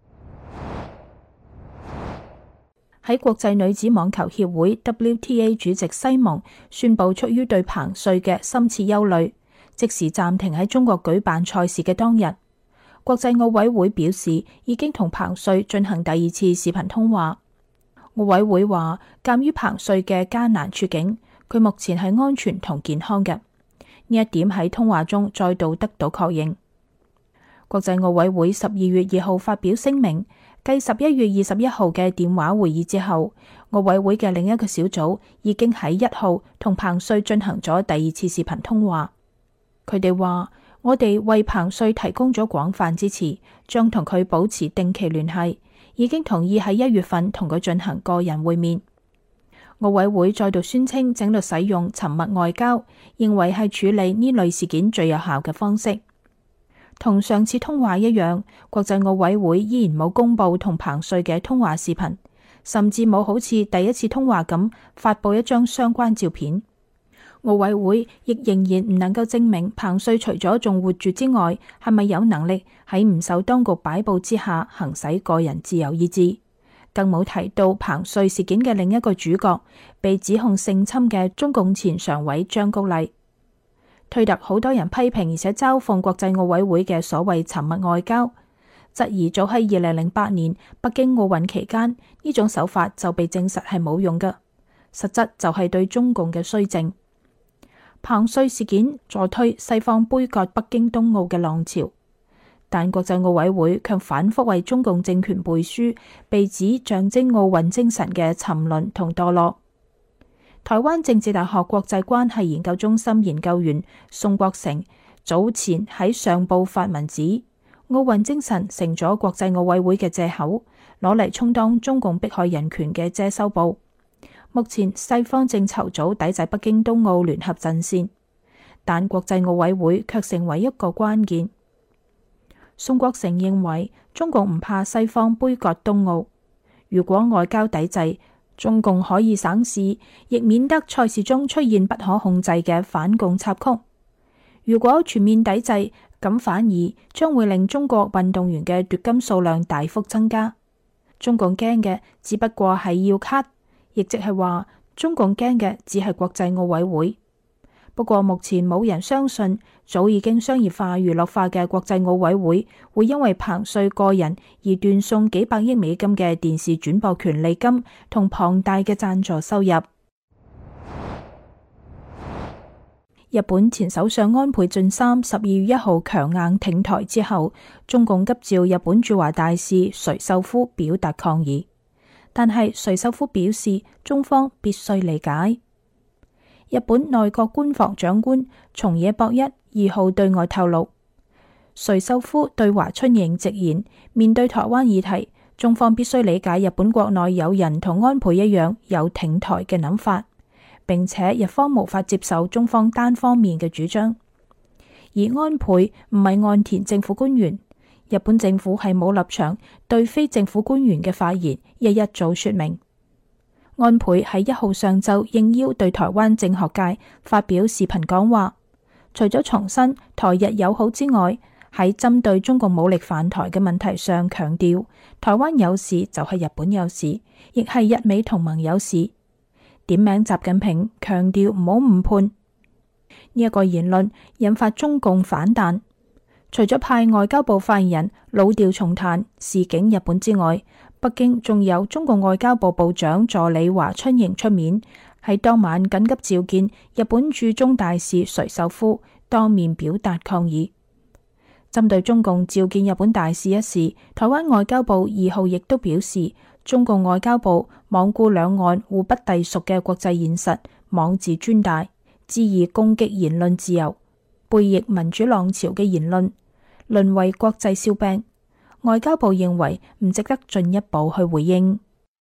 喺國際女子網球協會 WTA 主席西蒙宣布，出於對彭帥嘅深切憂慮，即時暫停喺中國舉辦賽事嘅當日，國際奧委會表示已經同彭帥進行第2次視頻通話。奧委會話，鑒於彭帥嘅艱難處境，佢目前係安全同健康嘅，呢一點喺通話中再度得到確認。國際奧委會12月2號發表聲明，繼11月21號嘅電話會議之後，奧委會嘅另一個小組已經喺1號同彭帥進行咗第2次視頻通話。佢哋話：我哋為彭帥提供咗廣泛支持，將同佢保持定期聯繫，已經同意喺1月份同佢進行個人會面。奧委會再度宣稱正在使用沉默外交，認為係處理呢類事件最有效嘅方式。同上次通話一樣，國際奧委會依然冇公布同彭帥嘅通話視頻，甚至冇好似第一次通話咁發布一張相關照片。奧委會亦仍然唔能夠證明彭帥除咗仲活住之外，係咪有能力喺唔受當局擺布之下行使個人自由意志。更冇提到彭帥事件嘅另一個主角，被指控性侵嘅中共前常委張菊麗。推特好多人批評而且嘲諷國際奧委會嘅所謂沉默外交，質疑早喺2008年北京奧運期間呢種手法就被證實係冇用嘅，實質就係對中共嘅綏靖。彭帥事件助推西方杯葛北京冬奧嘅浪潮，但國際奧委會卻反覆為中共政權背書，被指象徵奧運精神嘅沉淪同墮落。台灣政治大學國際關係研究中心研究員宋國成早前喺上報發文指，奧運精神成咗國際奧委會嘅借口，攞嚟充當中共迫害人權嘅遮羞布。目前西方正籌組抵制北京冬奧聯合陣線，但國際奧委會卻成為一個關鍵。宋國成認為，中共唔怕西方杯葛冬奧，如果外交抵制，中共可以省事，亦免得賽事中出現不可控制嘅反共插曲。如果全面抵制，咁反而將會令中國運動員嘅奪金數量大幅增加。中共驚嘅只不過係要卡，亦即係話中共驚嘅只係國際奧委會。不過目前冇人相信，早已經商業化、娛樂化嘅國際奧委會會因為彭帥個人而斷送幾百億美金嘅電視轉播權利金同龐大嘅贊助收入。日本前首相安倍晉三12月1號強硬挺台之後，中共急召日本駐華大使垂秀夫表達抗議，但係垂秀夫表示中方必須理解。日本內閣官房長官松野博一2號對外透露，垂秀夫對華春瑩直言，面對台灣議題，中方必須理解日本國內有人同安倍一樣有挺台嘅諗法，並且日方無法接受中方單方面嘅主張。而安倍唔係岸田政府官員，日本政府係冇立場對非政府官員嘅發言一一做說明。安倍喺1號上晝應邀對台灣政學界發表視頻講話， 除咗重申台日友好之外，喺針對中共武力犯台嘅問題上強調，台灣有事就係日本有事，亦係日美同盟有事。點名習近平，強調唔好誤判。呢一個言論引發中共反彈，除咗派外交部發言人老調重彈示警日本之外，北京仲有中共外交部部長助理華春瑩出面，喺當晚緊急召見日本駐中大使垂秀夫，當面表達抗議。針對中共召見日本大使一事，台灣外交部2號亦都表示，中共外交部罔顧兩岸互不隸屬嘅國際現實，妄自尊大，恣意攻擊言論自由，背逆民主浪潮嘅言論，淪為國際笑柄。外交部認為唔值得進一步去回應。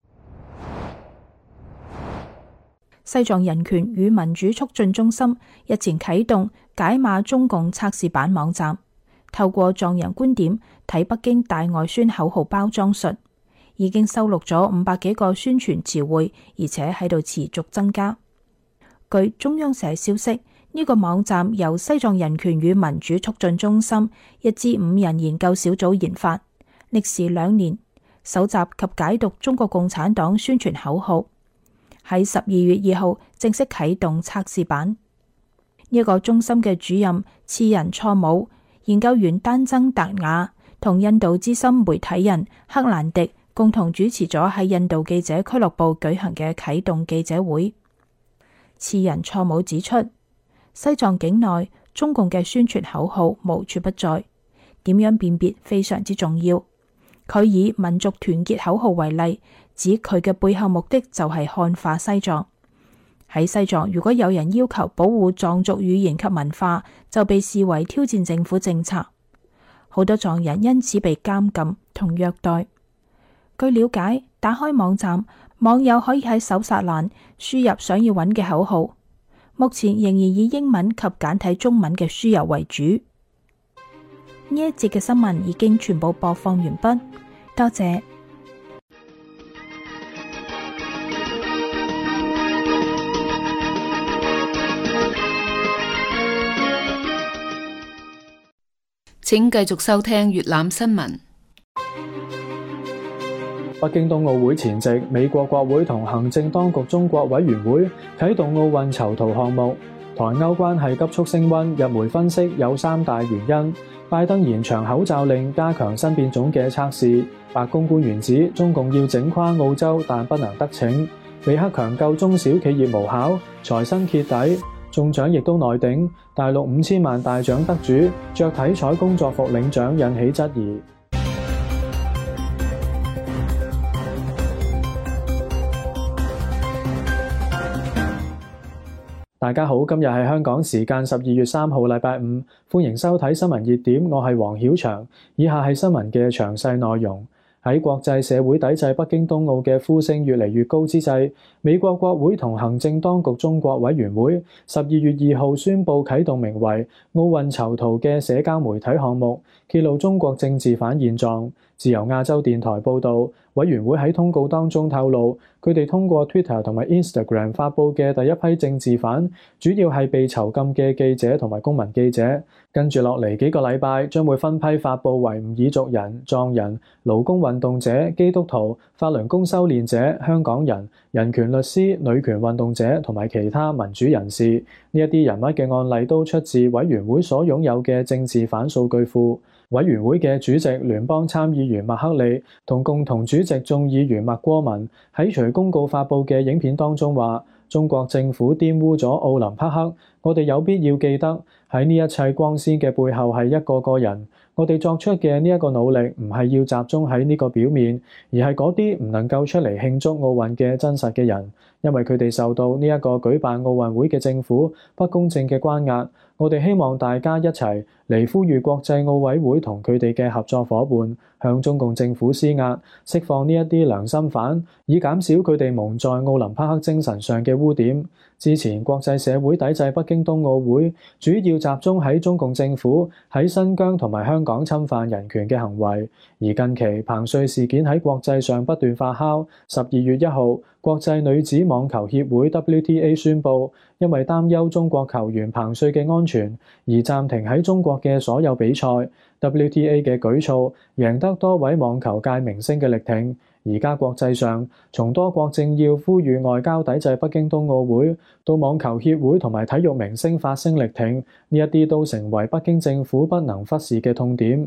西藏人權與民主促進中心日前啟動解碼中共測試版網站，透過藏人觀點睇北京大外宣口號包裝術，已經收錄咗500幾個宣傳詞彙，而且喺度持續增加。據中央社消息，呢個網站由西藏人權與民主促進中心1至5人研究小組研發，歷時2年，搜集及解讀中國共產黨宣傳口號。喺12月2號正式啟動測試版。呢個中心嘅主任次仁錯姆、研究員丹增達雅同印度資深媒體人克蘭迪共同主持咗喺印度記者俱樂部舉行嘅啟動記者會。次仁錯姆指出，西藏境內中共嘅宣傳口號無處不在，點樣辨別非常之重要。佢以民族團結口號為例，指佢嘅背後目的就係漢化西藏。喺西藏，如果有人要求保護藏族語言及文化，就被視為挑戰政府政策。好多藏人因此被監禁同虐待。據了解，打開網站，網友可以喺搜索欄輸入想要揾嘅口號。目前仍然以英文及簡體中文嘅輸入為主。呢一節嘅新聞已經全部播放完畢，多謝。 請繼續收聽粵覽新聞。 北京冬奧會前夕，美國國會同行政當局中國委員會啟動奧運籌圖項目。台歐關係急速升溫，日媒分析有3大原因：拜登延長口罩令，加強新變種嘅測試；白宮官員指中共要整垮澳洲，但不能得逞；李克強救中小企業無效，財新揭底。中獎亦都內定，大陸5000萬大獎得主着體彩工作服領獎引起質疑。大家好，今日係香港時間12月3號禮拜五，歡迎收睇新聞熱點，我係黃曉翔。以下係新聞嘅詳細內容。喺國際社會抵制北京冬奧嘅呼聲越嚟越高之際，美國國會同行政當局中國委員會12月2號宣布啟動名為奧運籌圖嘅社交媒體項目，揭露中國政治犯現狀。自由亞洲電台報導，委員會喺通告當中透露，佢哋通過 Twitter 同埋 Instagram 發布嘅第一批政治犯，主要係被囚禁嘅記者同埋公民記者。跟住落嚟幾個禮拜，將會分批發布維吾爾族人、藏人、勞工運動者、基督徒、法輪功修煉者、香港人、人權律師、女權運動者同埋其他民主人士。呢一啲人物嘅案例都出自委員會所擁有嘅政治犯數據庫。委員會嘅主席聯邦參議員麥克利同共同主席眾議員麥戈文喺隨公告發布嘅影片當中話，中國政府玷污咗奧林匹克，我哋有必要記得喺呢一切光鮮嘅背後係一個個人。我哋作出嘅呢一個努力唔係要集中喺呢個表面，而係嗰啲唔能夠出嚟慶祝奧運嘅真實嘅人，因為佢哋受到呢一個舉辦奧運會嘅政府不公正嘅關押。我哋希望大家一齊嚟呼籲國際奧委會同佢哋嘅合作夥伴向中共政府施壓，釋放呢一啲良心犯，以減少佢哋蒙在奧林匹克精神上嘅污點。 之前國際社會抵制北京冬奧會，主要集中喺中共政府喺新疆同埋香港侵犯人權嘅行為。而近期彭帥事件喺國際上不斷發酵。12月1號，國際女子網球協會 WTA 宣布，因為擔憂中國球員彭帥嘅安全，而暫停喺中國嘅所有比賽。WTA 嘅舉措贏得多位網球界明星嘅力挺。而家國際上，從多國政要呼籲外交抵制北京冬奧會，到網球協會同埋體育明星發聲力挺，呢一啲都成為北京政府不能忽視嘅痛點。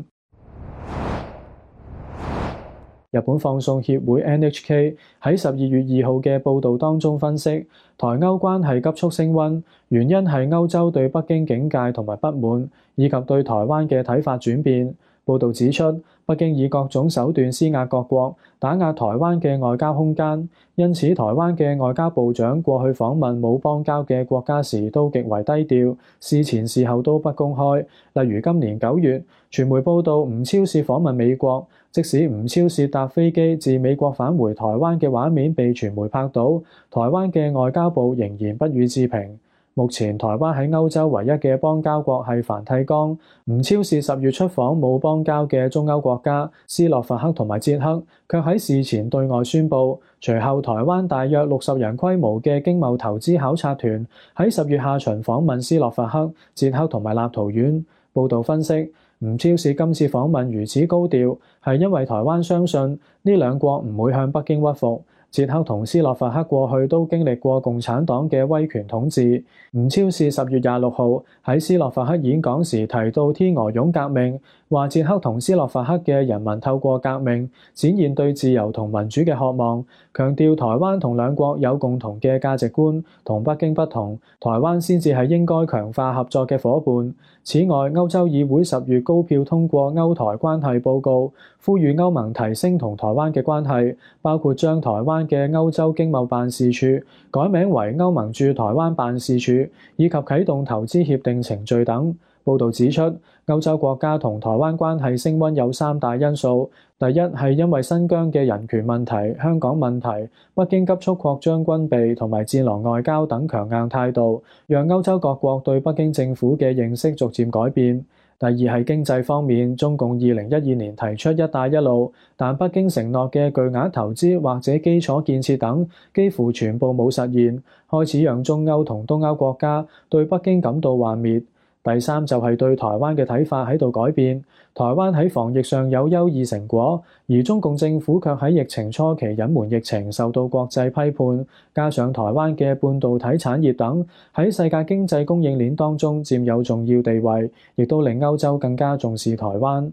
日本放送協會 NHK 喺12月2號嘅報導當中分析，台歐關係急速升溫，原因係歐洲對北京警戒同埋不滿，以及對台灣嘅睇法轉變。報導指出，北京以各種手段施壓各國，打壓台灣嘅外交空間，因此台灣嘅外交部長過去訪問冇邦交嘅國家時都極為低調，事前事後都不公開。例如今年9月，傳媒報道吳釗燮訪問美國，即使吳釗燮搭飛機自美國返回台灣嘅畫面被傳媒拍到，台灣嘅外交部仍然不予置評。目前台灣喺歐洲唯一嘅邦交國係梵蒂岡。吳釗燮10月出訪冇邦交嘅中歐國家斯洛伐克同埋捷克，卻喺事前對外宣布。隨後台灣大約60人規模嘅經貿投資考察團喺10月下旬訪問斯洛伐克、捷克同埋立陶宛。報導分析，吳釗燮今次訪問如此高調，係因為台灣相信呢兩國唔會向北京屈服。捷克同斯洛伐克過去都經歷過共產黨嘅威權統治。吳釗燮10月26號喺斯洛伐克演講時提到天鵝絨革命，話捷克同斯洛伐克嘅人民透過革命展現對自由同民主嘅渴望，強調台灣同兩國有共同嘅價值觀，同北京不同，台灣先至係應該強化合作嘅夥伴。此外，歐洲議會10月高票通過歐台關係報告，呼籲歐盟提升同台灣嘅關係，包括將台灣嘅歐洲經貿辦事處改名為歐盟駐台灣辦事處，以及啟動投資協定程序等。報導指出，歐洲國家同台灣關係升溫有3大因素。第一係因為新疆嘅人權問題、香港問題、北京急速擴張軍備同埋戰狼外交等強硬態度，讓歐洲各國對北京政府嘅認識逐漸改變。第二係經濟方面，中共2012年提出一帶一路，但北京承諾嘅巨額投資或者基礎建設等幾乎全部冇實現，開始讓中歐同東歐國家對北京感到幻滅。第三就係對台灣嘅睇法喺度改變，台灣喺防疫上有優異成果，而中共政府卻喺疫情初期隱瞞疫情，受到國際批判。加上台灣嘅半導體產業等喺世界經濟供應鏈當中佔有重要地位，亦都令歐洲更加重視台灣。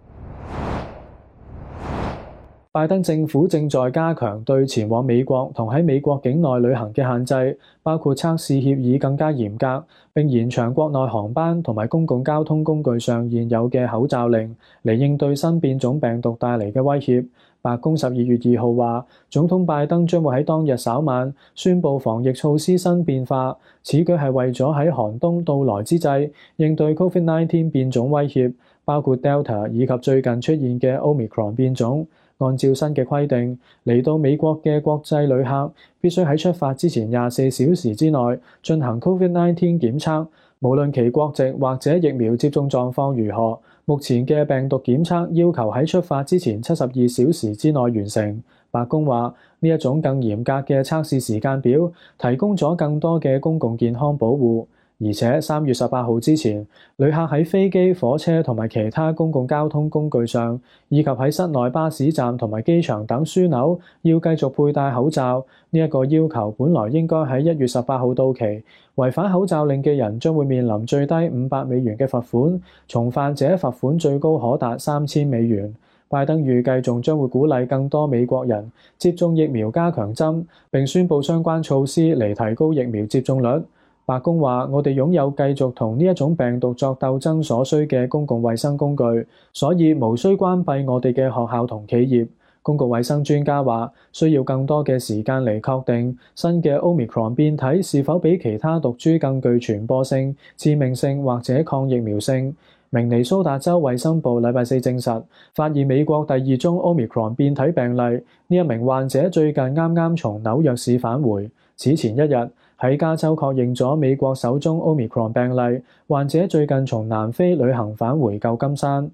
拜登政府正在加強對前往美國同喺美國境內旅行嘅限制，包括測試協議更加嚴格，並延長國內航班同埋公共交通工具上現有嘅口罩令，嚟應對新變種病毒帶嚟嘅威脅。白宮12月2號話，總統拜登將會喺當日稍晚宣布防疫措施新變化，此舉係為咗喺寒冬到來之際應對 COVID-19 變種威脅，包括 Delta 以及最近出現嘅 Omicron 變種。按照新嘅規定，嚟到美國嘅國際旅客必須喺出發之前24小時之內進行 COVID-19 檢測，無論其國籍或者疫苗接種狀況如何。目前嘅病毒檢測要求喺出發之前72小時之內完成。白宮話，呢一種更嚴格嘅測試時間表提供咗更多嘅公共健康保護。而且3月18號之前，旅客喺飛機、火車同埋其他公共交通工具上，以及喺室內巴士站同埋機場等樞紐，要繼續佩戴口罩。呢一個要求本來應該喺1月18號到期，違反口罩令嘅人將會面臨最低$500嘅罰款，重犯者罰款最高可達$3000。拜登預計仲將會鼓勵更多美國人接種疫苗加強針，並宣布相關措施嚟提高疫苗接種率。白宮話：我哋擁有繼續同呢一種病毒作鬥爭所需嘅公共衛生工具，所以無需關閉我哋嘅學校同企業。公共衛生專家話：需要更多嘅時間嚟確定新嘅 Omicron 變體是否比其他毒株更具傳播性、致命性或者抗疫苗性。明尼蘇達州衛生部禮拜4證實，發現美國第2宗 Omicron 變體病例。呢一名患者最近啱啱從紐約市返回，此前一日喺加州確認咗美國首宗 Omicron 病例，患者最近從南非旅行返回舊金山。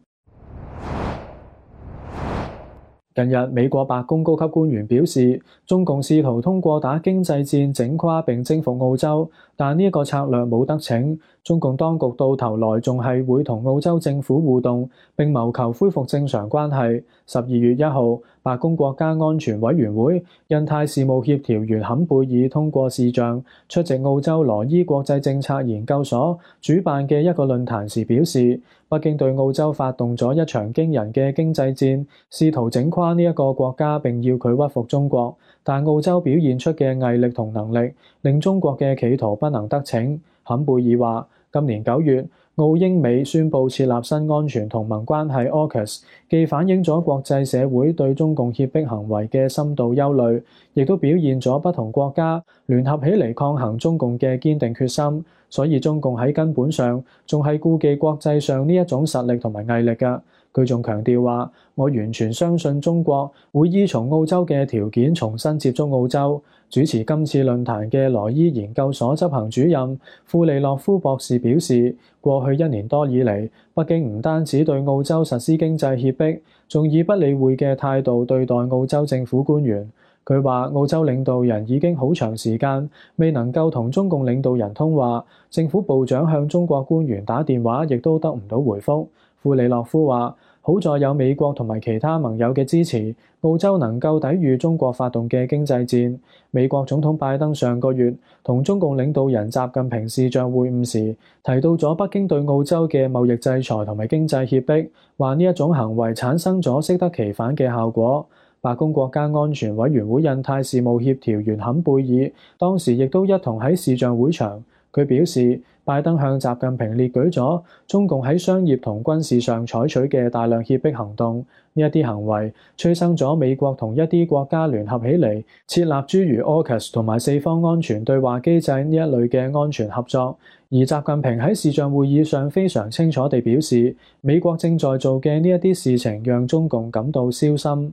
近日，美國白宮高級官員表示，中共試圖通過打經濟戰整垮並征服澳洲，但呢一個策略冇得逞。中共當局到頭來仲係會同澳洲政府互動，並謀求恢復正常關係。12月1號，白宮國家安全委員會印太事務協調員坎貝爾通過視像出席澳洲羅伊國際政策研究所主辦嘅一個論壇時表示，北京對澳洲發動咗一場驚人嘅經濟戰，試圖整垮呢一個國家並要佢屈服中國，但澳洲表現出嘅毅力同能力令中國嘅企圖不能得逞。坎貝爾話，今年9月，澳英美宣布設立新安全同盟關係 AUKUS， 既反映咗國際社會對中共脅迫行為嘅深度憂慮，亦都表現咗不同國家聯合起嚟抗衡中共嘅堅定決心。所以中共喺根本上仲係顧忌國際上呢一種實力同埋毅力㗎。佢仲強調話，我完全相信中國會依從澳洲嘅條件重新接觸澳洲。主持今次論壇嘅羅伊研究所執行主任庫利諾夫博士表示，過去1年多以嚟，北京唔單止對澳洲實施經濟脅迫，仲以不理會嘅態度對待澳洲政府官員。佢話，澳洲領導人已經好長時間未能夠同中共領導人通話，政府部長向中國官員打電話亦都得唔到回覆。庫里諾夫話，好在有美國同埋其他盟友嘅支持，澳洲能夠抵禦中國發動嘅經濟戰。美國總統拜登上個月同中共領導人習近平視像會晤時，提到咗北京對澳洲嘅貿易制裁同埋經濟脅迫，話呢一種行為產生咗適得其反嘅效果。白宮國家安全委員會印太事務協調員坎貝爾當時亦都一同喺視像會場。佢表示，拜登向習近平列舉咗中共喺商業同軍事上採取嘅大量脅迫行動，呢一啲行為催生咗美國同一啲國家聯合起嚟設立諸如 AUKUS 同埋四方安全對話機制呢一類嘅安全合作。而習近平喺視像會議上非常清楚地表示，美國正在做嘅呢一啲事情讓中共感到燒心。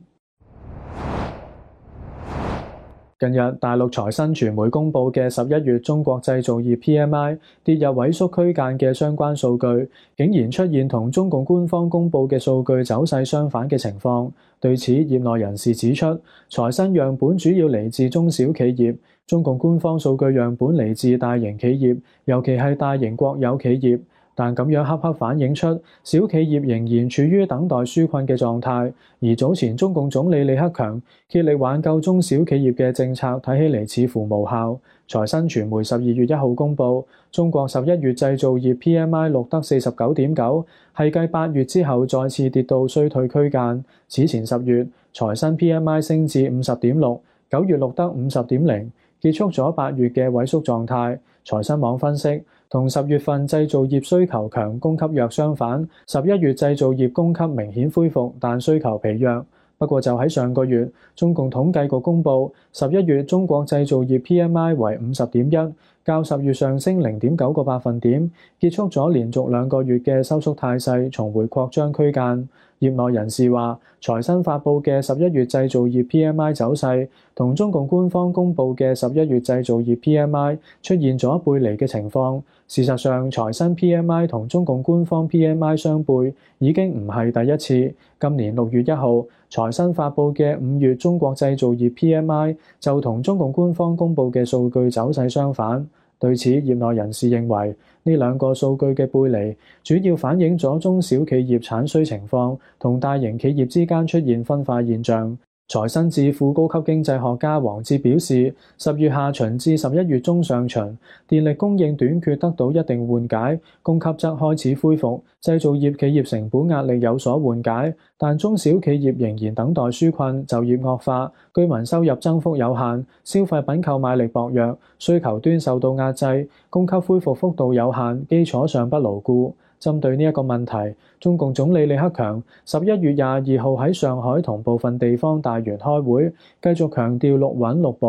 近日，大陸財新傳媒公佈嘅11月中國製造業 PMI 跌入萎縮區間嘅相關數據，竟然出現同中共官方公佈嘅數據走勢相反嘅情況。對此，業內人士指出，財新樣本主要嚟自中小企業，中共官方數據樣本嚟自大型企業，尤其係大型國有企業。但咁樣恰恰反映出小企業仍然處於等待紓困嘅狀態，而早前中共總理李克強竭力挽救中小企業嘅政策睇起嚟似乎無效。財新傳媒12月1號公佈，中國11月製造業 PMI 錄得 49.9， 係繼8月之後再次跌到衰退區間。此前10月，財新 PMI 升至 50.6， 9月錄得 50.0， 結束咗8月嘅萎縮狀態。財新網分析，同10月份製造業需求強、供給弱相反，11月製造業供給明顯恢復，但需求疲弱。不過就喺上個月，中共統計局公佈11月中國製造業 PMI 為 50.1， 較10月上升 0.9 個百分點，結束咗連續2個月嘅收縮態勢，重回擴張區間。業內人士話，財新發布嘅11月製造業 PMI 走勢同中共官方公佈嘅11月製造業 PMI 出現咗背離嘅情況。事實上，財新 PMI 同中共官方 PMI 相背已經唔係第一次。今年6月1號，財新發布嘅5月中國製造業 PMI 就同中共官方公佈嘅數據走勢相反。對此，業內人士認為呢兩個數據嘅背離主要反映咗中小企業產需情況同大型企業之間出現分化現象。財新智庫高級經濟學家黃哲表示，10月下旬至11月中上旬，電力供應短缺得到一定緩解，供給則開始恢復，製造業企業成本壓力有所緩解，但中小企業仍然等待紓困，就業惡化，居民收入增幅有限，消費品購買力薄弱，需求端受到壓制，供給恢復幅度有限，基礎尚不牢固。針對呢一個問題，中共總理李克強11月22號喺上海同部分地方大員開會，繼續強調六穩六保。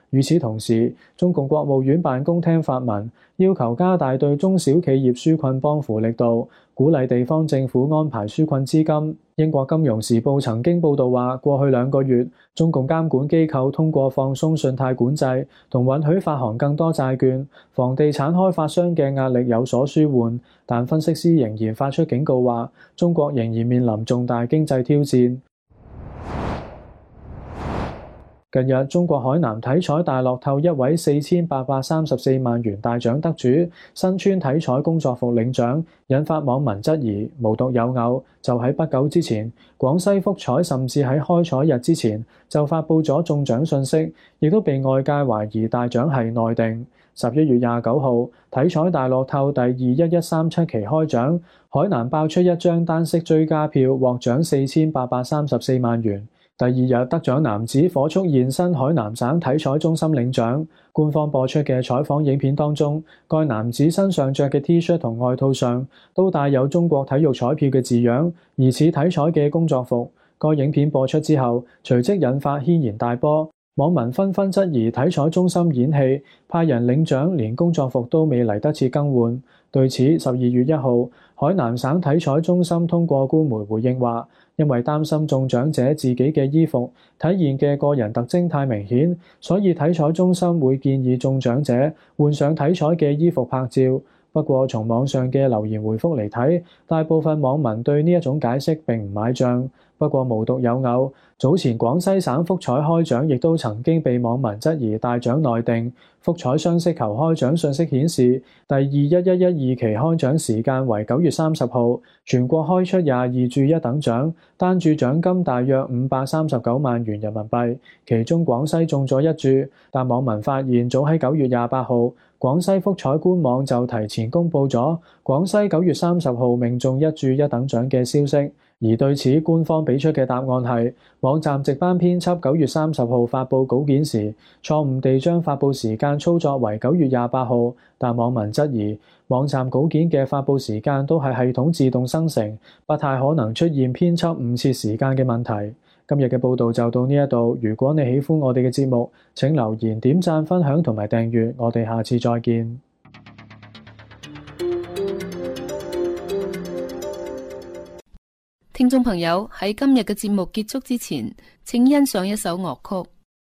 與此同時，中共國務院辦公廳發文，要求加大對中小企業紓困幫扶力度，鼓勵地方政府安排紓困資金。英國金融時報曾經報導話，過去2個月，中共監管機構通過放鬆信貸管制同允許發行更多債券，房地產開發商嘅壓力有所舒緩。但分析師仍然發出警告話，中國仍然面臨重大經濟挑戰。近日，中國海南體彩大樂透一位4834萬元大獎得主身穿體彩工作服領獎，引發網民質疑。無獨有偶，就喺不久之前，廣西福彩甚至喺開彩日之前就發布咗中獎信息，亦都被外界懷疑大獎係內定。11月29號，體彩大樂透第21137期開獎，海南爆出一張單式追加票，獲獎4834萬元。第二日，得獎男子火速現身海南省體彩中心領獎。官方播出嘅採訪影片當中，該男子身上着嘅 T 恤同外套上都帶有中國體育彩票嘅字樣，疑似體彩嘅工作服。該影片播出之後，隨即引發軒然大波，網民紛紛質疑體彩中心演戲，派人領獎連工作服都未嚟得切更換。對此，12月1號，海南省體彩中心通過官媒回應話，因為擔心中獎者自己嘅衣服體現嘅個人特徵太明顯，所以體彩中心會建議中獎者換上體彩嘅衣服拍照。不過，從網上嘅留言回覆嚟睇，大部分網民對呢一種解釋並唔買帳。不過無獨有偶，早前廣西省福彩開獎亦都曾經被網民質疑大獎內定。福彩雙色球開獎信息顯示，第21112期開獎時間為9月30號，全國開出22注一等獎，單注獎金大約539萬元人民幣，其中廣西中咗1注。但網民發現，早喺9月28號，廣西福彩官網就提前公佈咗廣西9月30號命中1注一等獎嘅消息。而對此，官方俾出嘅答案係，網站值班編輯9月30號發布稿件時，錯誤地將發布時間操作為9月28號，但網民質疑，網站稿件嘅發布時間都係系統自動生成，不太可能出現編輯誤設時間嘅問題。今日嘅報導就到呢一度，如果你喜歡我哋嘅節目，請留言、點讚、分享同埋訂閱，我哋下次再見。 聽眾朋友，喺今日嘅節目結束之前，請欣賞一首樂曲。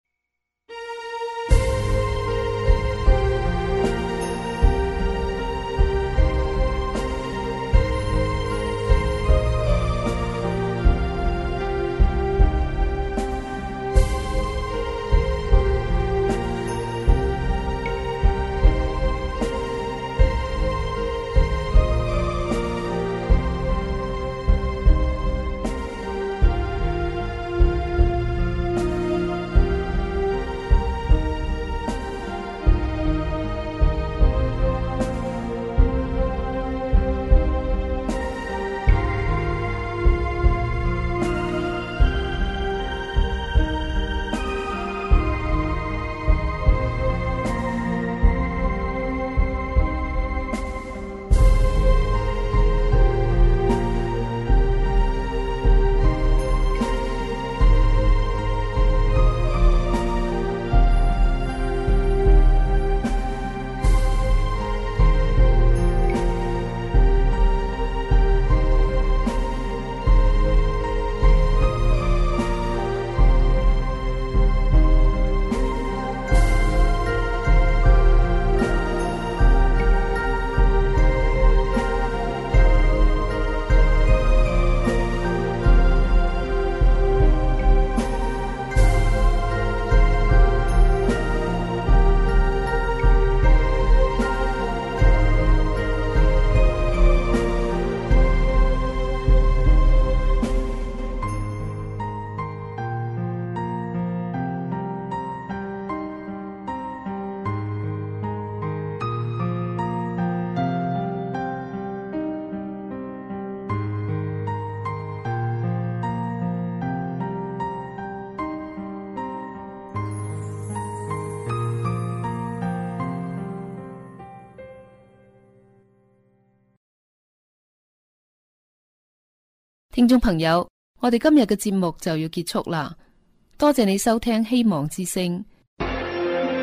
聽眾朋友，我哋今日嘅節目就要結束啦，多謝你收聽希望之聲。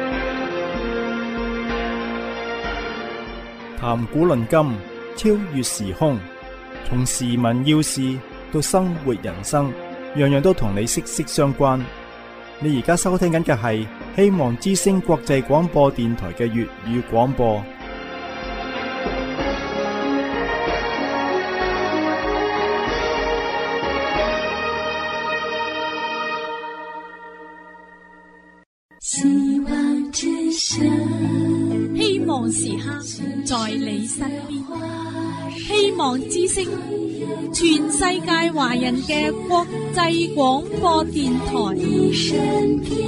談古論今，超越時空，從時聞要事到生活人生，樣樣都同你息息相關。你而家收聽緊嘅係希望之聲國際廣播電台嘅粵語廣播。 希望之聲，希望時刻在你身邊。希望之聲，全世界華人嘅國際廣播電台。